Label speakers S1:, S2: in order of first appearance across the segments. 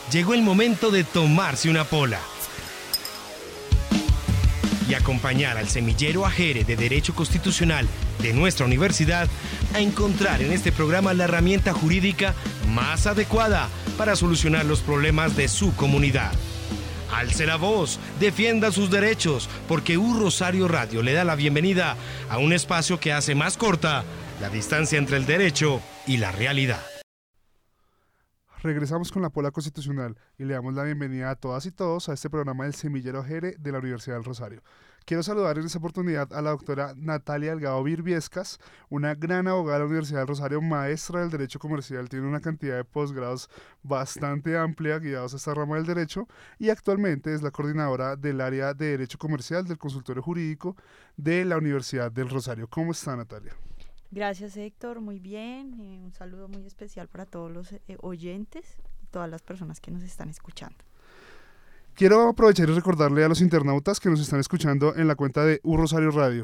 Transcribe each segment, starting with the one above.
S1: Llegó el momento de tomarse una pola y acompañar al semillero Ajere de Derecho Constitucional de nuestra universidad a encontrar en este programa la herramienta jurídica más adecuada para solucionar los problemas de su comunidad. Alce la voz, defienda sus derechos, porque U Rosario Radio le da la bienvenida a un espacio que hace más corta la distancia entre el derecho y la realidad.
S2: Regresamos con la Pola Constitucional y le damos la bienvenida a todas y todos a este programa del Semillero Ajere de la Universidad del Rosario. Quiero saludar en esta oportunidad a la doctora Natalia Delgado Virviescas, una gran abogada de la Universidad del Rosario, maestra del Derecho Comercial, tiene una cantidad de posgrados bastante amplia guiados a esta rama del derecho y actualmente es la coordinadora del área de Derecho Comercial del Consultorio Jurídico de la Universidad del Rosario. ¿Cómo está, Natalia?
S3: Gracias, Héctor, muy bien. Un saludo muy especial para todos los oyentes y todas las personas que nos están escuchando.
S2: Quiero aprovechar y recordarle a los internautas que nos están escuchando en la cuenta de U Rosario Radio,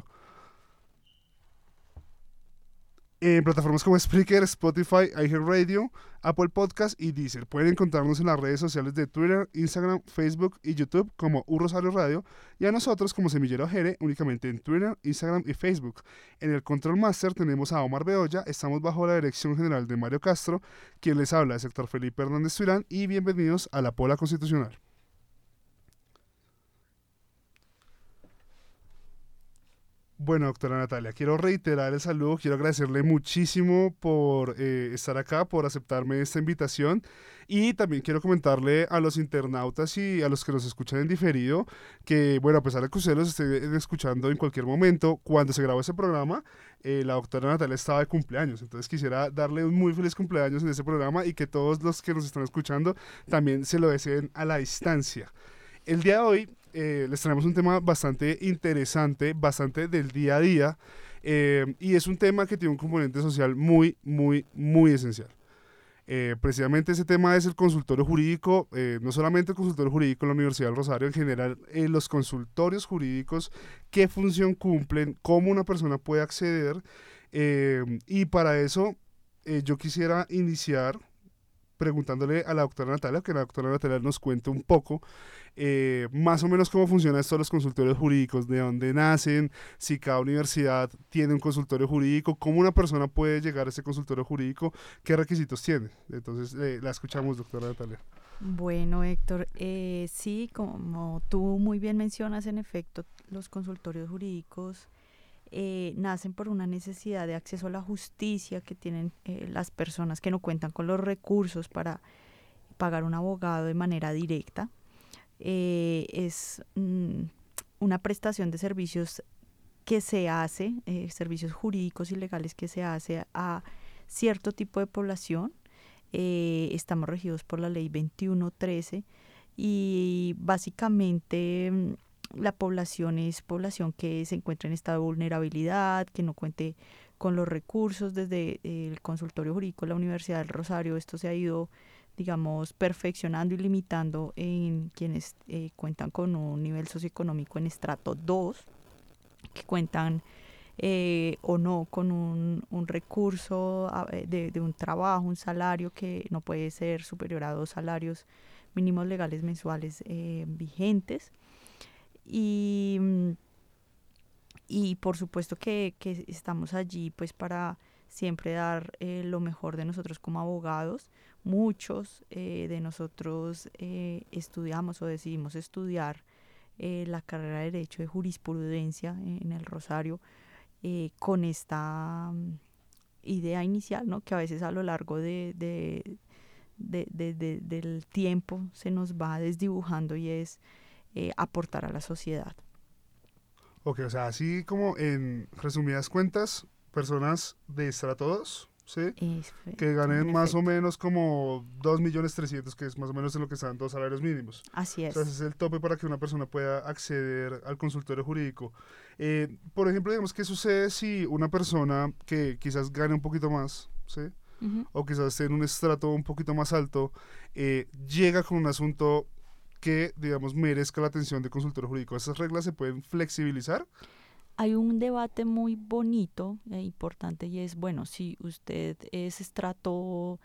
S2: en plataformas como Spreaker, Spotify, iHeartRadio, Apple Podcast y Deezer. Pueden encontrarnos en las redes sociales de Twitter, Instagram, Facebook y YouTube como U Rosario Radio y a nosotros como Semillero Ajere únicamente en Twitter, Instagram y Facebook. En el Control Master tenemos a Omar Bedoya, estamos bajo la dirección general de Mario Castro, quien les habla es Héctor Felipe Hernández Turán y bienvenidos a la Pola Constitucional. Bueno, doctora Natalia, quiero reiterar el saludo, quiero agradecerle muchísimo por estar acá, por aceptarme esta invitación y también quiero comentarle a los internautas y a los que nos escuchan en diferido que, bueno, a pesar de que ustedes los estén escuchando en cualquier momento, cuando se grabó ese programa, la doctora Natalia estaba de cumpleaños, entonces quisiera darle un muy feliz cumpleaños en ese programa y que todos los que nos están escuchando también se lo deseen a la distancia. El día de hoy les traemos un tema bastante interesante, bastante del día a día, y es un tema que tiene un componente social muy, muy, muy esencial. Precisamente ese tema es el consultorio jurídico, no solamente el consultorio jurídico en la Universidad del Rosario, en general los consultorios jurídicos, qué función cumplen, cómo una persona puede acceder, y para eso yo quisiera iniciar preguntándole a la doctora Natalia, que la doctora Natalia nos cuente un poco más o menos cómo funciona esto de los consultorios jurídicos, de dónde nacen, si cada universidad tiene un consultorio jurídico, cómo una persona puede llegar a ese consultorio jurídico, qué requisitos tiene. Entonces, la escuchamos, doctora Natalia.
S3: Bueno, Héctor, sí, como tú muy bien mencionas, en efecto, los consultorios jurídicos nacen por una necesidad de acceso a la justicia que tienen las personas que no cuentan con los recursos para pagar un abogado de manera directa. Es una prestación de servicios que se hace, servicios jurídicos y legales que se hace a cierto tipo de población. Estamos regidos por la ley 2113 y básicamente la población es población que se encuentra en estado de vulnerabilidad, que no cuente con los recursos. Desde el consultorio jurídico de la Universidad del Rosario esto se ha ido, digamos, perfeccionando y limitando en quienes cuentan con un nivel socioeconómico en estrato 2, que cuentan o no con un recurso de un trabajo, un salario que no puede ser superior a 2 salarios mínimos legales mensuales vigentes. Y por supuesto que estamos allí pues para siempre dar lo mejor de nosotros como abogados. Muchos de nosotros estudiamos o decidimos estudiar la carrera de Derecho de Jurisprudencia en el Rosario con esta idea inicial, ¿no? Que a veces a lo largo del tiempo se nos va desdibujando y es aportar a la sociedad.
S2: Ok, o sea, así como en resumidas cuentas, personas de estrato 2, ¿sí? Que ganen más o menos como 2.300.000, que es más o menos en lo que están 2 salarios mínimos.
S3: Así es.
S2: O sea, ese es el tope para que una persona pueda acceder al consultorio jurídico. Por ejemplo, digamos, ¿qué sucede si una persona que quizás gane un poquito más, ¿sí? Uh-huh. O quizás esté en un estrato un poquito más alto, llega con un asunto que, digamos, merezca la atención de consultorio jurídico? ¿Esas reglas se pueden flexibilizar?
S3: Hay un debate muy bonito e importante y es, bueno, si usted es estrato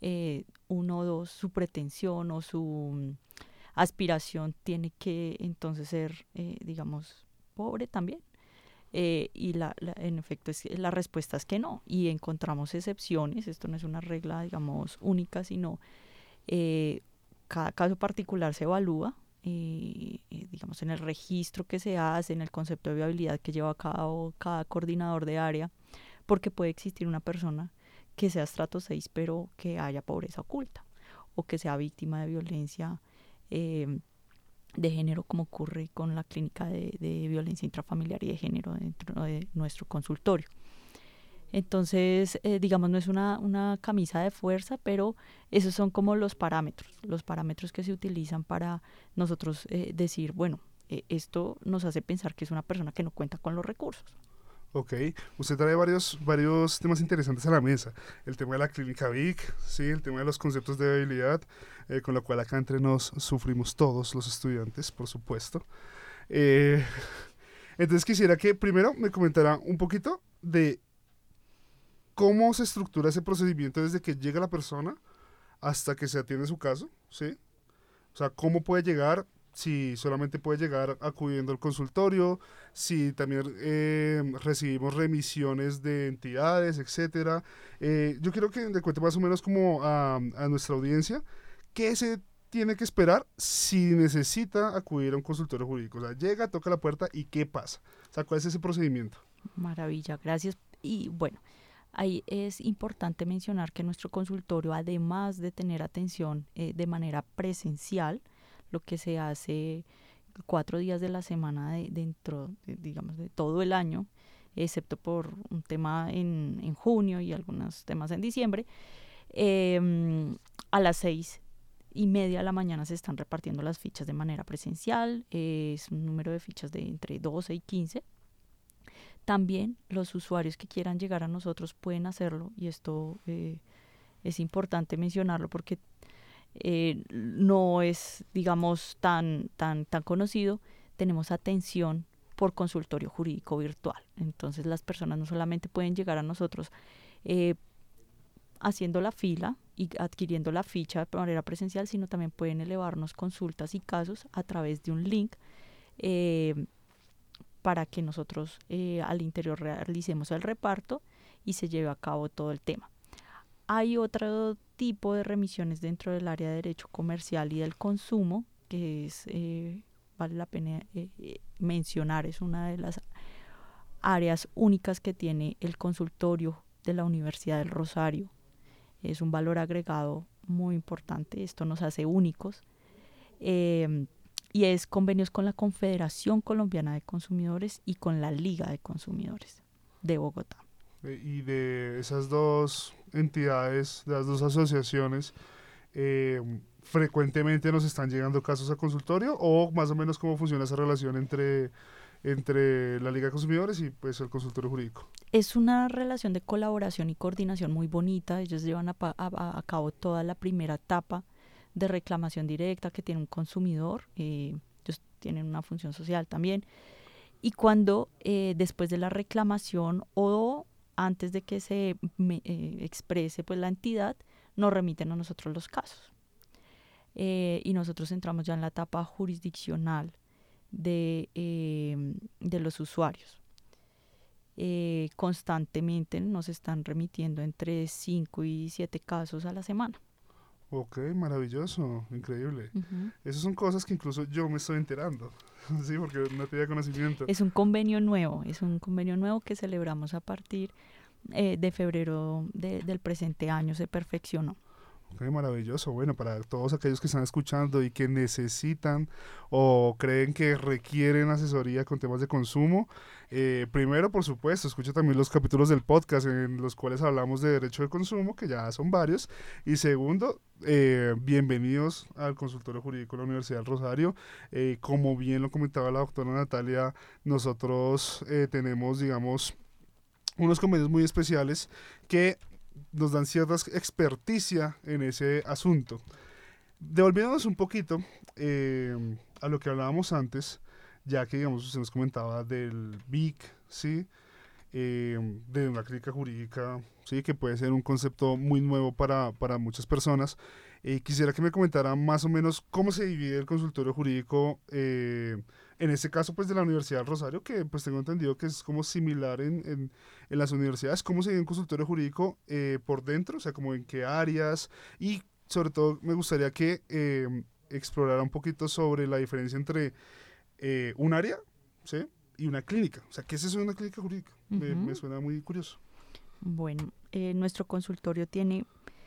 S3: uno o dos, su pretensión o su aspiración tiene que entonces ser, digamos, pobre también. Y en efecto la respuesta es que no, y encontramos excepciones. Esto no es una regla, digamos, única, sino cada caso particular se evalúa, digamos, en el registro que se hace, en el concepto de viabilidad que lleva a cabo cada coordinador de área, porque puede existir una persona que sea estrato 6 pero que haya pobreza oculta, o que sea víctima de violencia de género, como ocurre con la clínica de violencia intrafamiliar y de género dentro de nuestro consultorio. Entonces, digamos, no es una camisa de fuerza, pero esos son como los parámetros que se utilizan para nosotros decir, bueno, esto nos hace pensar que es una persona que no cuenta con los recursos.
S2: Ok, usted trae varios temas interesantes a la mesa. El tema de la clínica Vic, ¿sí? El tema de los conceptos de viabilidad, con lo cual acá entre nos sufrimos todos los estudiantes, por supuesto. Entonces quisiera que primero me comentara un poquito de cómo se estructura ese procedimiento desde que llega la persona hasta que se atiende su caso, ¿sí? O sea, cómo puede llegar, si solamente puede llegar acudiendo al consultorio, si también recibimos remisiones de entidades, etcétera. Yo quiero que le cuente más o menos como a nuestra audiencia qué se tiene que esperar si necesita acudir a un consultorio jurídico. O sea, llega, toca la puerta y ¿qué pasa? O sea, ¿cuál es ese procedimiento?
S3: Maravilla, gracias. Y bueno, ahí es importante mencionar que nuestro consultorio, además de tener atención de manera presencial, lo que se hace 4 días de la semana dentro, digamos, de todo el año, excepto por un tema en junio y algunos temas en diciembre, a las 6:30 de la mañana se están repartiendo las fichas de manera presencial. Es un número de fichas de entre 12 y 15. También los usuarios que quieran llegar a nosotros pueden hacerlo, y esto es importante mencionarlo porque no es, digamos, tan conocido. Tenemos atención por consultorio jurídico virtual. Entonces las personas no solamente pueden llegar a nosotros haciendo la fila y adquiriendo la ficha de manera presencial, sino también pueden elevarnos consultas y casos a través de un link para que nosotros al interior realicemos el reparto y se lleve a cabo todo el tema. Hay otro tipo de remisiones dentro del área de derecho comercial y del consumo, que es, vale la pena mencionar, es una de las áreas únicas que tiene el consultorio de la Universidad del Rosario. Es un valor agregado muy importante, esto nos hace únicos. Y es convenios con la Confederación Colombiana de Consumidores y con la Liga de Consumidores de Bogotá.
S2: Y de esas dos entidades, de las dos asociaciones, ¿frecuentemente nos están llegando casos a consultorio o más o menos cómo funciona esa relación entre la Liga de Consumidores y pues el consultorio jurídico?
S3: Es una relación de colaboración y coordinación muy bonita. Ellos llevan a cabo toda la primera etapa de reclamación directa que tiene un consumidor. Ellos tienen una función social también. Y cuando después de la reclamación o antes de que se exprese pues la entidad, nos remiten a nosotros los casos. Y nosotros entramos ya en la etapa jurisdiccional de los usuarios. Constantemente nos están remitiendo entre 5 y 7 casos a la semana.
S2: Ok, maravilloso, increíble. Esas son cosas que incluso yo me estoy enterando, sí, porque no tenía conocimiento.
S3: Es un convenio nuevo que celebramos a partir de febrero del presente año, se perfeccionó.
S2: Ok, maravilloso. Bueno, para todos aquellos que están escuchando y que necesitan o creen que requieren asesoría con temas de consumo, primero, por supuesto, escucha también los capítulos del podcast en los cuales hablamos de derecho de consumo, que ya son varios. Y segundo, bienvenidos al consultorio jurídico de la Universidad del Rosario. Como bien lo comentaba la doctora Natalia, nosotros tenemos, digamos, unos convenios muy especiales que nos dan cierta experticia en ese asunto. Devolviéndonos un poquito a lo que hablábamos antes, ya que, digamos, usted nos comentaba del BIC, ¿sí? de una clínica jurídica, sí, que puede ser un concepto muy nuevo para muchas personas. Quisiera que me comentara más o menos cómo se divide el consultorio jurídico, en este caso pues de la Universidad del Rosario, que pues tengo entendido que es como similar en las universidades. ¿Cómo se divide un consultorio jurídico por dentro? O sea, como en qué áreas, y sobre todo me gustaría que explorara un poquito sobre la diferencia entre un área, ¿sí?, y una clínica. O sea, ¿qué es eso de una clínica jurídica? Me suena muy curioso.
S3: Bueno, nuestro consultorio tiene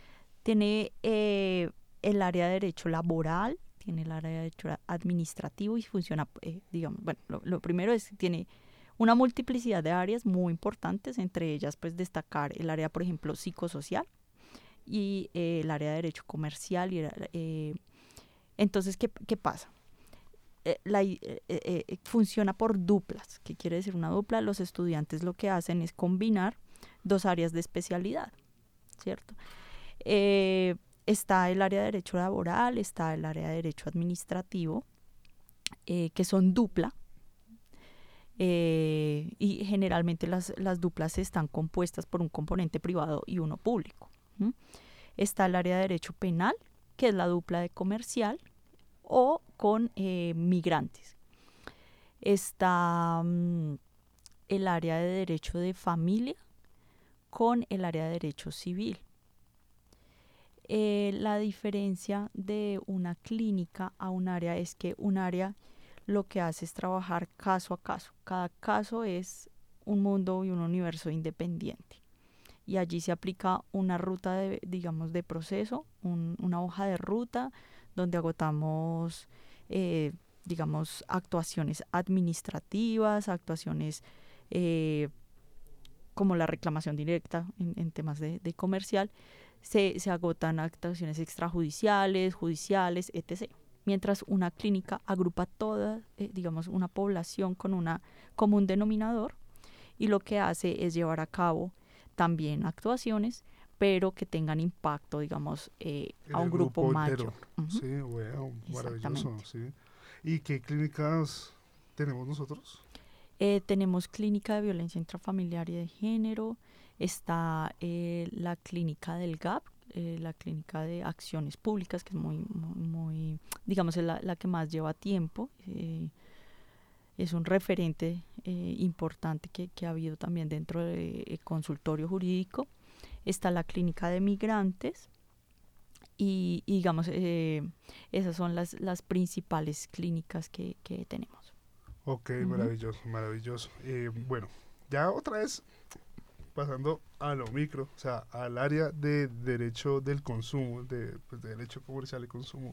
S3: el área de derecho laboral, tiene el área de derecho administrativo y funciona, digamos, bueno, lo primero es que tiene una multiplicidad de áreas muy importantes, entre ellas pues destacar el área, por ejemplo, psicosocial y el área de derecho comercial. Entonces, ¿qué pasa? Funciona por duplas. ¿Qué quiere decir una dupla? Los estudiantes lo que hacen es combinar dos áreas de especialidad, ¿cierto? Está el área de derecho laboral, está el área de derecho administrativo, que son dupla, y generalmente las duplas están compuestas por un componente privado y uno público. Está el área de derecho penal, que es la dupla de comercial o con migrantes. Está el área de derecho de familia con el área de derecho civil. La diferencia de una clínica a un área es que un área lo que hace es trabajar caso a caso. Cada caso es un mundo y un universo independiente. Y allí se aplica una ruta de proceso, una hoja de ruta donde agotamos, actuaciones administrativas, actuaciones como la reclamación directa en temas de comercial. Se agotan actuaciones extrajudiciales, judiciales, etc. Mientras una clínica agrupa toda, una población con un común denominador, y lo que hace es llevar a cabo también actuaciones, pero que tengan impacto, a un grupo mayor.
S2: Sí, wow, maravilloso. Sí. ¿Y qué clínicas tenemos nosotros?
S3: Tenemos clínica de violencia intrafamiliar y de género, está la clínica del GAP, la clínica de acciones públicas, que es muy es la que más lleva tiempo. Es un referente importante que ha habido también dentro del consultorio jurídico. Está la clínica de migrantes y esas son las principales clínicas que tenemos.
S2: Ok, maravilloso, maravilloso. Bueno, ya otra vez pasando a lo micro, o sea, al área de derecho del consumo, de derecho comercial y consumo.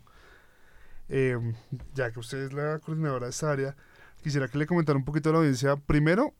S2: Ya que usted es la coordinadora de esta área, quisiera que le comentara un poquito a la audiencia. Primero,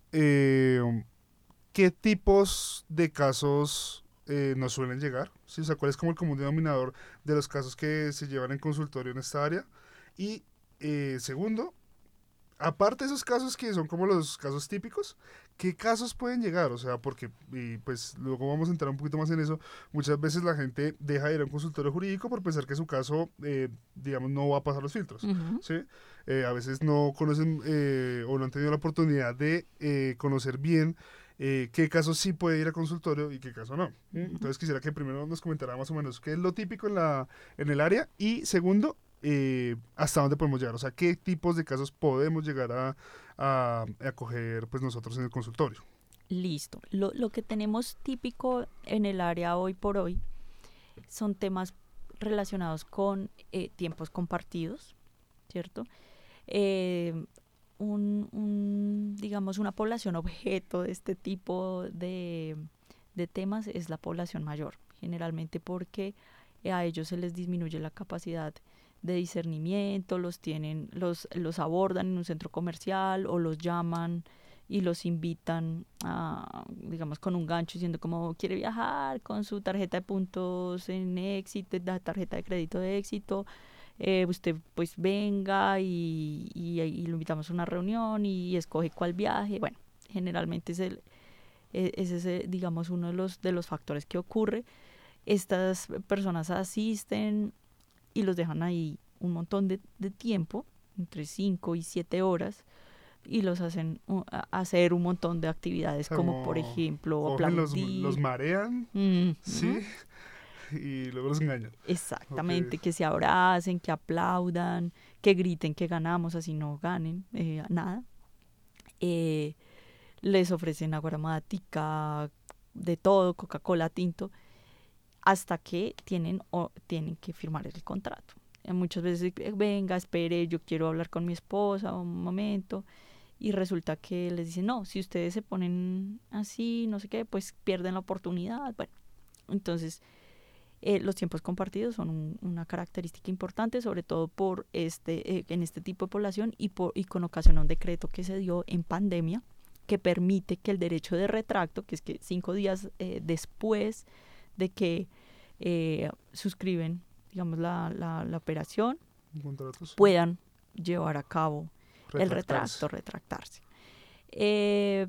S2: ¿qué tipos de casos nos suelen llegar? ¿Sí? O sea, ¿cuál es como el común denominador de los casos que se llevan en consultorio en esta área? Y segundo, aparte de esos casos que son como los casos típicos, ¿qué casos pueden llegar? O sea, porque, pues luego vamos a entrar un poquito más en eso, muchas veces la gente deja de ir a un consultorio jurídico por pensar que su caso, no va a pasar los filtros, ¿sí? A veces no conocen o no han tenido la oportunidad de conocer bien qué casos sí puede ir a consultorio y qué caso no. Entonces quisiera que primero nos comentara más o menos qué es lo típico en el área, y segundo, hasta dónde podemos llegar, o sea, qué tipos de casos podemos llegar a coger pues nosotros en el consultorio.
S3: Listo. Lo que tenemos típico en el área hoy por hoy son temas relacionados con tiempos compartidos, ¿cierto? Una población objeto de este tipo de temas es la población mayor, generalmente porque a ellos se les disminuye la capacidad de discernimiento, los abordan en un centro comercial o los llaman y los invitan con un gancho diciendo como quiere viajar con su tarjeta de puntos en éxito, la tarjeta de crédito de éxito, usted pues venga y lo invitamos a una reunión y escoge cuál viaje. Bueno, generalmente ese es uno de los factores que ocurre. Estas personas asisten y los dejan ahí un montón de tiempo, entre 5 y 7 horas, y los hacen hacer un montón de actividades, como por ejemplo
S2: cogen,
S3: aplaudir.
S2: los marean, ¿sí? Y luego los engañan.
S3: Exactamente,
S2: Okay.
S3: que se abracen, que aplaudan, que griten que ganamos, así no ganen nada. Les ofrecen agua aromática, de todo, Coca-Cola, tinto, hasta que tienen que firmar el contrato. Muchas veces, venga, espere, yo quiero hablar con mi esposa un momento, y resulta que les dicen, no, si ustedes se ponen así, no sé qué, pues pierden la oportunidad. Bueno, entonces los tiempos compartidos son una característica importante, sobre todo por en este tipo de población y con ocasión a un decreto que se dio en pandemia, que permite que el derecho de retracto, que es que 5 días después de que suscriben, digamos, la operación, puedan llevar a cabo el retractarse. ¿Qué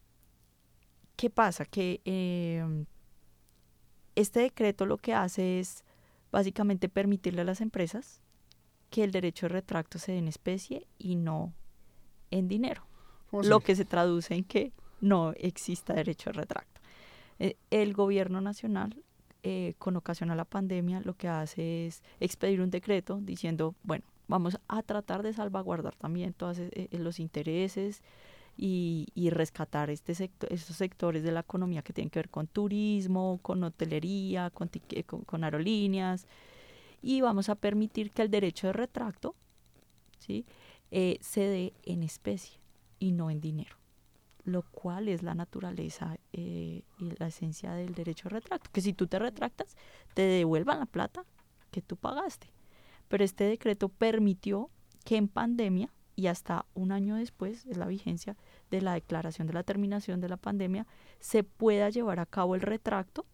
S3: pasa? Que este decreto lo que hace es básicamente permitirle a las empresas que el derecho de retracto se dé en especie y no en dinero. Lo que se traduce en que no exista derecho de retracto. El gobierno nacional, con ocasión a la pandemia, lo que hace es expedir un decreto diciendo, bueno, vamos a tratar de salvaguardar también todos los intereses y rescatar estos sectores de la economía que tienen que ver con turismo, con hotelería, con aerolíneas, y vamos a permitir que el derecho de retracto, ¿sí?, se dé en especie y no en dinero, lo cual es la naturaleza y la esencia del derecho de retracto, que si tú te retractas, te devuelvan la plata que tú pagaste. Pero este decreto permitió que en pandemia, y hasta un año después, es la vigencia de la declaración de la terminación de la pandemia, se pueda llevar a cabo el retracto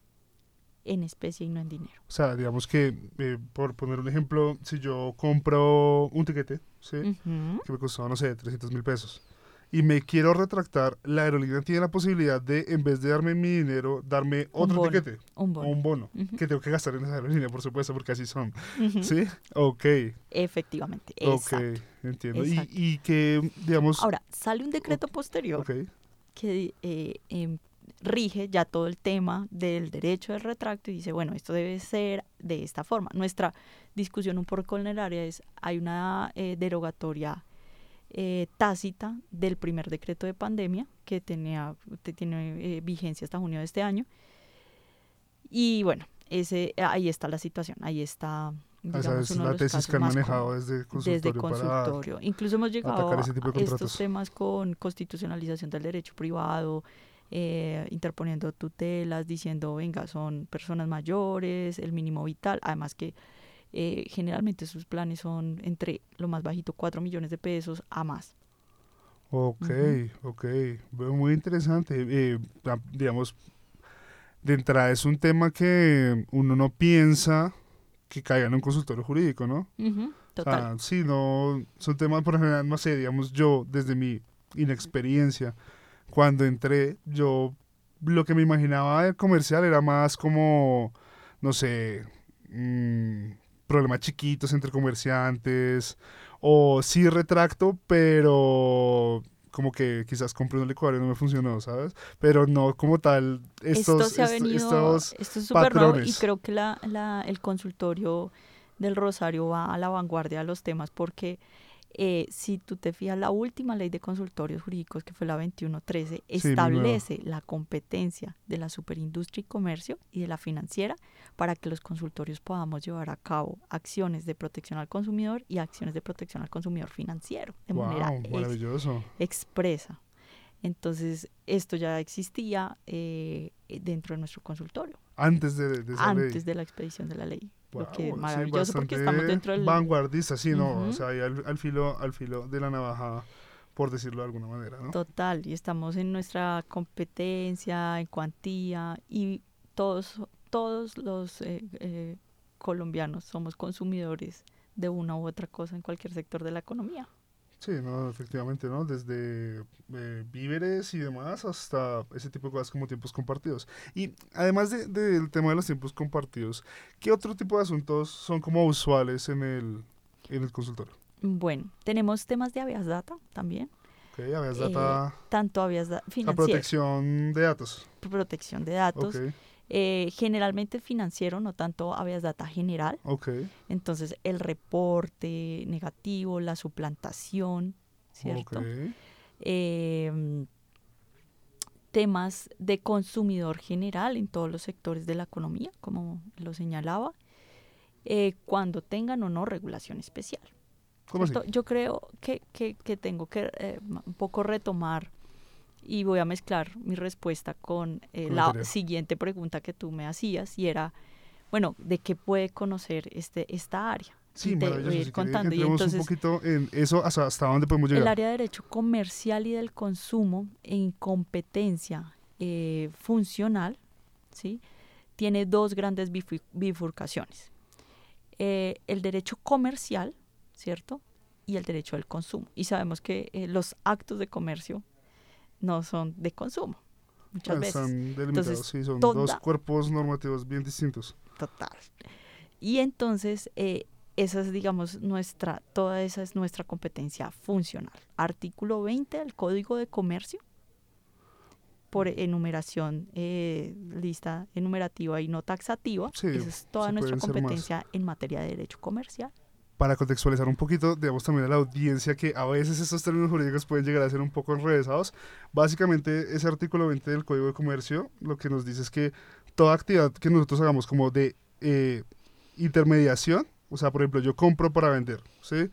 S3: en especie y no en dinero.
S2: O sea, digamos que, por poner un ejemplo, si yo compro un tiquete, ¿sí? Que me costó, no sé, 300,000 pesos, y me quiero retractar, la aerolínea tiene la posibilidad de, en vez de darme mi dinero, darme otro tiquete.
S3: Un bono.
S2: O un bono, que tengo que gastar en esa aerolínea, por supuesto, porque así son. ¿Sí? Ok.
S3: Efectivamente,
S2: ok,
S3: exacto.
S2: Entiendo.
S3: Exacto.
S2: Y que, digamos...
S3: Ahora, sale un decreto posterior que rige ya todo el tema del derecho del retracto y dice, bueno, esto debe ser de esta forma. Nuestra discusión un poco en el área es, hay una derogatoria tácita del primer decreto de pandemia que tiene vigencia hasta junio de este año, y bueno, ahí está la situación, ahí está, digamos,
S2: esa es la tesis que han manejado desde consultorio para
S3: incluso hemos llegado a
S2: estos
S3: temas con constitucionalización del derecho privado, interponiendo tutelas, diciendo, venga, son personas mayores, el mínimo vital, además que generalmente sus planes son entre lo más bajito 4 millones de pesos a más.
S2: Ok. Veo muy interesante. Digamos, de entrada es un tema que uno no piensa que caiga en un consultorio jurídico, ¿no?
S3: Total.
S2: O sea, sí, no, son temas por general, no sé, digamos, yo desde mi inexperiencia, cuando entré, yo lo que me imaginaba de comercial era más como, no sé, problemas chiquitos entre comerciantes, o sí retracto, pero como que quizás compré un licuario y no me funcionó, ¿sabes? Pero no como tal estos
S3: esto es súper nuevo, y creo que el consultorio del Rosario va a la vanguardia de los temas, porque si tú te fijas, la última ley de consultorios jurídicos, que fue la 2113, establece la competencia de la superindustria y comercio y de la financiera para que los consultorios podamos llevar a cabo acciones de protección al consumidor y acciones de protección al consumidor financiero de manera expresa. Entonces, esto ya existía dentro de nuestro consultorio.
S2: Antes de esa ley.
S3: Antes de la expedición de la ley.
S2: Wow,
S3: lo que es maravilloso, porque estamos dentro del...
S2: vanguardista, sí, ¿no? O sea, ahí al filo de la navaja, por decirlo de alguna manera, ¿no?
S3: Total, y estamos en nuestra competencia, en cuantía, y todos los colombianos somos consumidores de una u otra cosa en cualquier sector de la economía.
S2: Sí, no, efectivamente, ¿no? Desde víveres y demás hasta ese tipo de cosas como tiempos compartidos. Y además del tema de los tiempos compartidos, ¿qué otro tipo de asuntos son como usuales en el consultorio?
S3: Bueno, tenemos temas de habeas data también.
S2: Ok, habeas data,
S3: tanto habeas
S2: la
S3: financiero,
S2: protección de datos.
S3: protección de datos,
S2: Ok,
S3: generalmente financiero, no tanto habeas data general.
S2: ok,
S3: Entonces, el reporte negativo, la suplantación, ¿cierto?
S2: ok.
S3: Eh, temas de consumidor general en todos los sectores de la economía, como lo señalaba, cuando tengan o no regulación especial.
S2: ¿Cómo así?
S3: ¿Cierto? Yo creo que tengo que un poco retomar y voy a mezclar mi respuesta con
S2: Con
S3: la
S2: anterior.
S3: siguiente pregunta que tú me hacías y era, bueno, ¿de qué puede conocer esta área?
S2: Sí,
S3: Y te voy a
S2: maravilloso.
S3: ir
S2: Si quiere,
S3: contando. Y
S2: entremos un
S3: entonces,
S2: poquito en eso, hasta dónde podemos
S3: el
S2: llegar.
S3: área de derecho comercial y del consumo en competencia funcional, ¿sí? Tiene dos grandes bifurcaciones. El derecho comercial, ¿cierto? Y el derecho del consumo. Y sabemos que los actos de comercio no son de consumo, muchas veces.
S2: Están delimitados,
S3: Entonces,
S2: sí, son dos
S3: toda,
S2: cuerpos normativos bien distintos.
S3: total. Y entonces, esa es, digamos, toda esa es nuestra competencia funcional. Artículo 20 del Código de Comercio, por enumeración, lista enumerativa y no taxativa.
S2: Sí,
S3: Esa es toda
S2: se
S3: nuestra
S2: pueden ser más.
S3: competencia en materia de derecho comercial.
S2: Para contextualizar un poquito, digamos también a la audiencia que a veces estos términos jurídicos pueden llegar a ser un poco enrevesados. Básicamente, ese artículo 20 del Código de Comercio lo que nos dice es que toda actividad que nosotros hagamos como de intermediación, o sea, por ejemplo, yo compro para vender, ¿sí?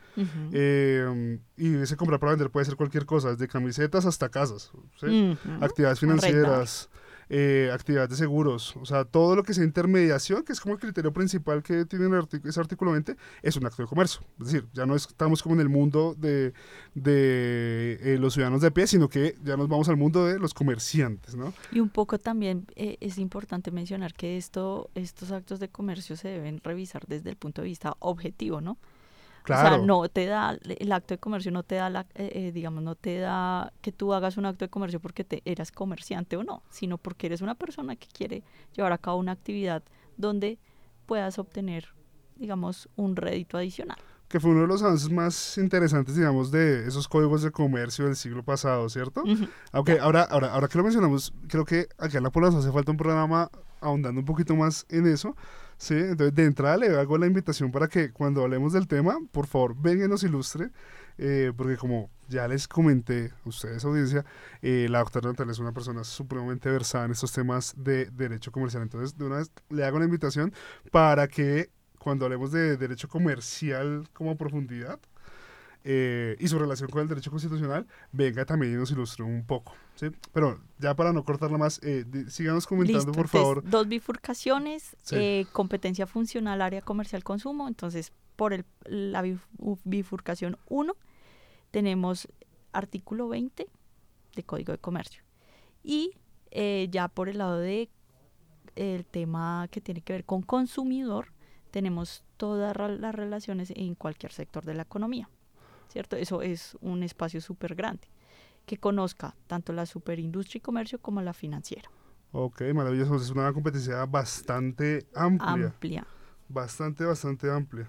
S2: Y ese comprar para vender puede ser cualquier cosa, desde camisetas hasta casas, ¿sí? Actividades financieras, actividades de seguros, o sea, todo lo que sea intermediación, que es como el criterio principal que tiene ese artículo 20, es un acto de comercio. Es decir, ya no estamos como en el mundo de los ciudadanos de a pie, sino que ya nos vamos al mundo de los comerciantes, ¿no?
S3: Y un poco también es importante mencionar que estos actos de comercio se deben revisar desde el punto de vista objetivo, ¿no?
S2: Claro.
S3: O sea, no te da, el acto de comercio no te da, digamos, no te da que tú hagas un acto de comercio porque eras comerciante o no, sino porque eres una persona que quiere llevar a cabo una actividad donde puedas obtener, digamos, un rédito adicional.
S2: Que fue uno de los avances más interesantes, digamos, de esos códigos de comercio del siglo pasado, ¿cierto? Aunque ahora que lo mencionamos, creo que acá en La Pola nos hace falta un programa ahondando un poquito más en eso, ¿sí? Entonces, de entrada le hago la invitación para que cuando hablemos del tema, por favor, venga y nos ilustre, porque como ya les comenté a ustedes, audiencia, la doctora Natalia es una persona supremamente versada en estos temas de derecho comercial. Entonces, de una vez le hago la invitación para que cuando hablemos de derecho comercial como a profundidad y su relación con el derecho constitucional, venga también y nos ilustre un poco, ¿sí? Pero ya para no cortarla más, síganos comentando,
S3: Listo,
S2: por
S3: entonces,
S2: favor.
S3: dos bifurcaciones,
S2: Sí.
S3: competencia funcional, área comercial, consumo. Entonces, por la bifurcación 1, tenemos artículo 20 de Código de Comercio. Y ya por el lado de el tema que tiene que ver con consumidor, tenemos todas las relaciones en cualquier sector de la economía, ¿cierto? Eso es un espacio súper grande, que conozca tanto la superindustria y comercio como la financiera.
S2: Ok, maravilloso. Es una competencia bastante amplia. Bastante amplia.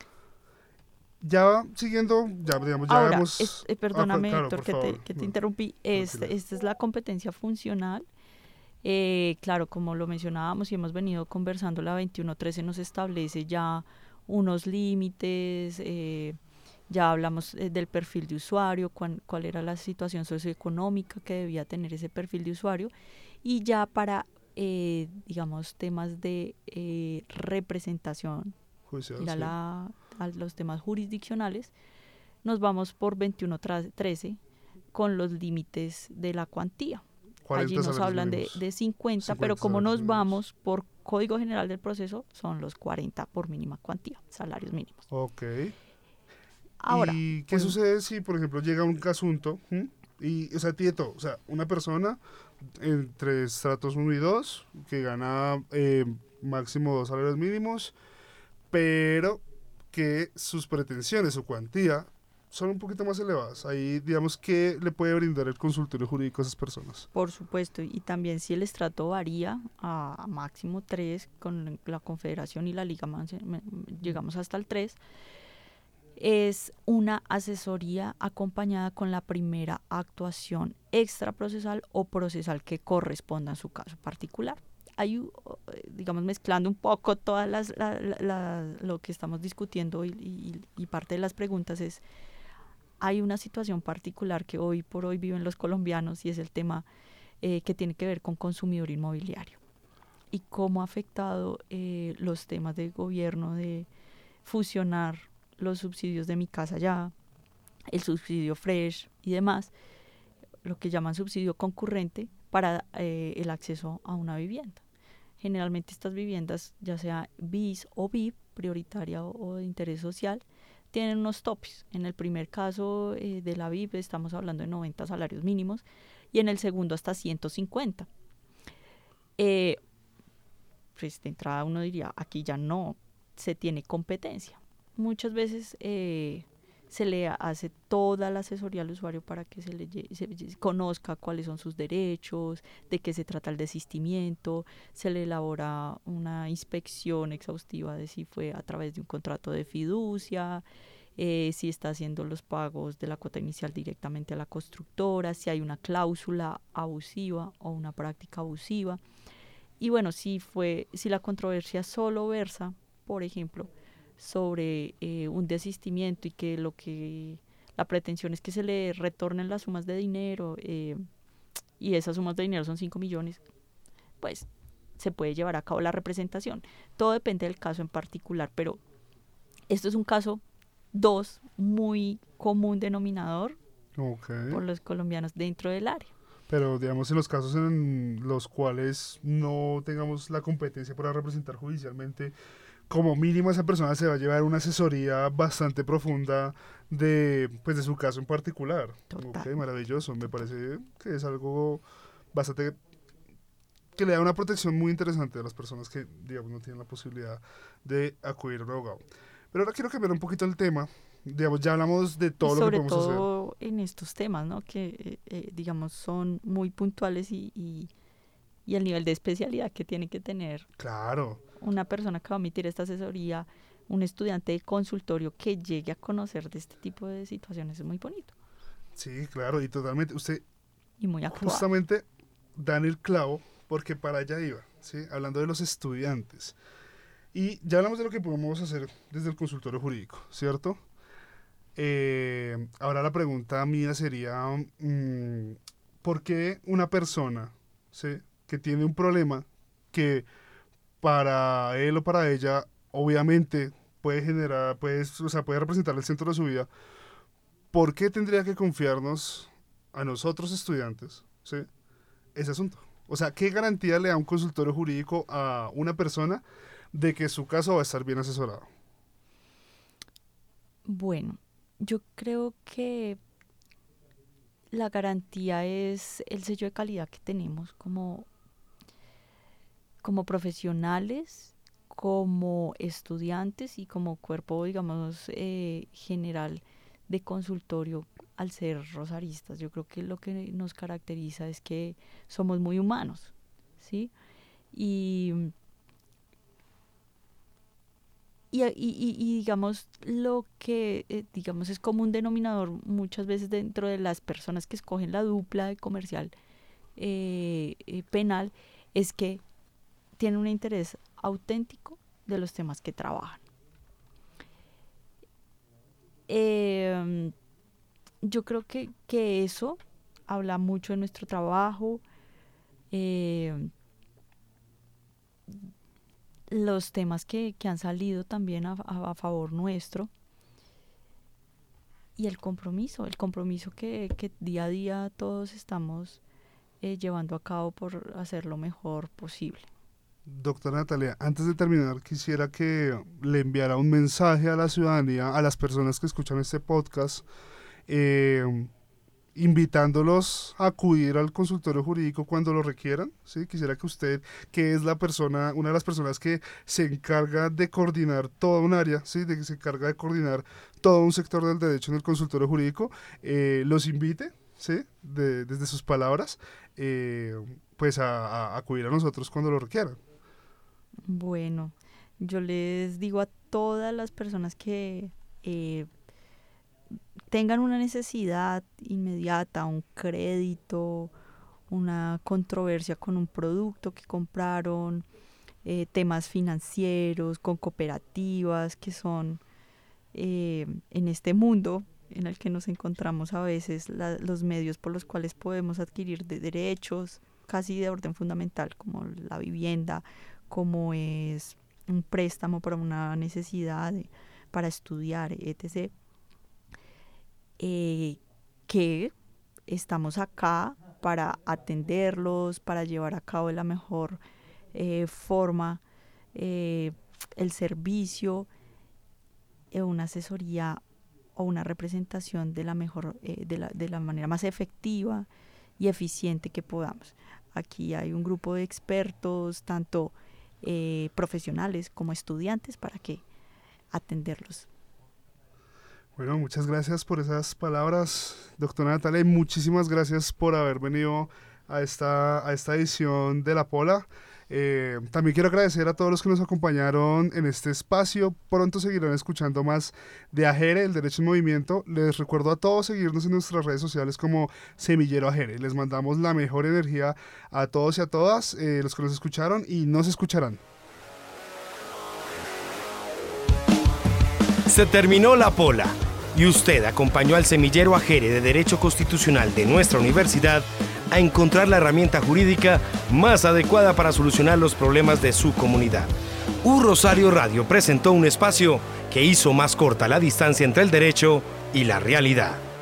S2: Ya siguiendo, ya digamos, ya
S3: Ahora,
S2: hemos...
S3: perdóname,
S2: claro,
S3: Héctor,
S2: por favor.
S3: que te interrumpí. Esta es la competencia funcional. Claro, como lo mencionábamos y hemos venido conversando, la 2113 nos establece ya unos límites, ya hablamos del perfil de usuario, cuál era la situación socioeconómica que debía tener ese perfil de usuario, y ya para, digamos, temas de representación,
S2: Judicial,
S3: ir
S2: sí.
S3: a los temas jurisdiccionales, nos vamos por 2113 con los límites de la cuantía. Allí nos hablan de 50, pero como nos vamos por Código General del Proceso, son los 40 por mínima cuantía, salarios mínimos.
S2: Ok.
S3: Ahora,
S2: ¿Y qué sucede si, por ejemplo, llega un asunto y, o sea, tiene todo? O sea, una persona entre estratos 1 y 2 que gana máximo 2 salarios mínimos, pero que sus pretensiones, su cuantía, son un poquito más elevadas. Ahí, digamos, ¿qué le puede brindar el consultorio jurídico a esas personas?
S3: por supuesto, y también si el estrato varía a máximo 3, con la Confederación y la Liga llegamos hasta el 3, es una asesoría acompañada con la primera actuación extraprocesal o procesal que corresponda a su caso particular. Hay, digamos, mezclando un poco todas lo que estamos discutiendo y parte de las preguntas es, hay una situación particular que hoy por hoy viven los colombianos y es el tema que tiene que ver con consumidor inmobiliario y cómo ha afectado los temas del gobierno de fusionar los subsidios de Mi Casa Ya, el subsidio Fresh y demás, lo que llaman subsidio concurrente para el acceso a una vivienda. Generalmente estas viviendas, ya sea BIS o BIP, prioritaria o de interés social, tienen unos topes. En el primer caso de la BIP estamos hablando de 90 salarios mínimos y en el segundo hasta 150. Pues de entrada uno diría, aquí ya no se tiene competencia. Muchas veces se le hace toda la asesoría al usuario para que se conozca cuáles son sus derechos, de qué se trata el desistimiento, se le elabora una inspección exhaustiva de si fue a través de un contrato de fiducia, si está haciendo los pagos de la cuota inicial directamente a la constructora, si hay una cláusula abusiva o una práctica abusiva. Y bueno, si la controversia solo versa, por ejemplo, sobre un desistimiento y que la pretensión es que se le retornen las sumas de dinero y esas sumas de dinero son 5 millones, pues se puede llevar a cabo la representación. Todo depende del caso en particular, pero esto es un caso 2 muy común denominador por los colombianos dentro del área.
S2: Pero digamos en los casos en los cuales no tengamos la competencia para representar judicialmente, como mínimo esa persona se va a llevar una asesoría bastante profunda de su caso en particular.
S3: Total.
S2: Ok, maravilloso. Me parece que es algo bastante que le da una protección muy interesante a las personas que, digamos, no tienen la posibilidad de acudir a un abogado. Pero ahora quiero cambiar un poquito el tema. Digamos, ya hablamos de todo lo que podemos hacer.
S3: Sobre todo en estos temas, ¿no? Que, digamos, son muy puntuales y el nivel de especialidad que tiene que tener.
S2: Claro.
S3: Una persona que va a emitir esta asesoría, un estudiante de consultorio que llegue a conocer de este tipo de situaciones es muy bonito.
S2: Sí, claro, y totalmente. Usted
S3: y muy actual.
S2: Justamente da en el clavo porque para allá iba, ¿sí? Hablando de los estudiantes. Y ya hablamos de lo que podemos hacer desde el consultorio jurídico, ¿cierto? Ahora la pregunta mía sería, ¿por qué una persona, ¿sí?, que tiene un problema que para él o para ella obviamente puede representar el centro de su vida, ¿por qué tendría que confiarnos a nosotros estudiantes, ¿sí?, ese asunto? O sea, ¿qué garantía le da un consultorio jurídico a una persona de que su caso va a estar bien asesorado?
S3: Bueno, yo creo que la garantía es el sello de calidad que tenemos como profesionales, como estudiantes y como cuerpo, digamos, general de consultorio al ser rosaristas. Yo creo que lo que nos caracteriza es que somos muy humanos, ¿sí? Y digamos, lo que digamos es como un denominador muchas veces dentro de las personas que escogen la dupla de comercial penal, es que tienen un interés auténtico de los temas que trabajan. Yo creo que eso habla mucho de nuestro trabajo, los temas que han salido también a favor nuestro y el compromiso que día a día todos estamos llevando a cabo por hacer lo mejor posible.
S2: Doctora Natalia, antes de terminar, quisiera que le enviara un mensaje a la ciudadanía, a las personas que escuchan este podcast, invitándolos a acudir al consultorio jurídico cuando lo requieran, ¿sí? Quisiera que usted, que es una de las personas que se encarga de coordinar toda un área, ¿sí?, de que se encarga de coordinar todo un sector del derecho en el consultorio jurídico, los invite, ¿sí?, desde sus palabras, pues a acudir a nosotros cuando lo requieran.
S3: Bueno, yo les digo a todas las personas que tengan una necesidad inmediata, un crédito, una controversia con un producto que compraron, temas financieros, con cooperativas, que son en este mundo en el que nos encontramos a veces los medios por los cuales podemos adquirir derechos casi de orden fundamental, como la vivienda, como es un préstamo para una necesidad, para estudiar, etc. Que estamos acá para atenderlos, para llevar a cabo de la mejor forma el servicio, una asesoría o una representación de la mejor, de la manera más efectiva y eficiente que podamos. Aquí hay un grupo de expertos, tanto profesionales como estudiantes, para que atenderlos.
S2: Bueno, muchas gracias por esas palabras, doctora Natalia, y muchísimas gracias por haber venido a esta edición de La Pola. También quiero agradecer a todos los que nos acompañaron en este espacio. Pronto seguirán escuchando más de AGERE, el Derecho en Movimiento. Les recuerdo a todos seguirnos en nuestras redes sociales como Semillero AGERE. Les mandamos la mejor energía a todos y a todas los que nos escucharon y nos escucharán.
S1: Se terminó La Pola y usted acompañó al Semillero AGERE de Derecho Constitucional de nuestra universidad a encontrar la herramienta jurídica más adecuada para solucionar los problemas de su comunidad. Rosario Radio presentó un espacio que hizo más corta la distancia entre el derecho y la realidad.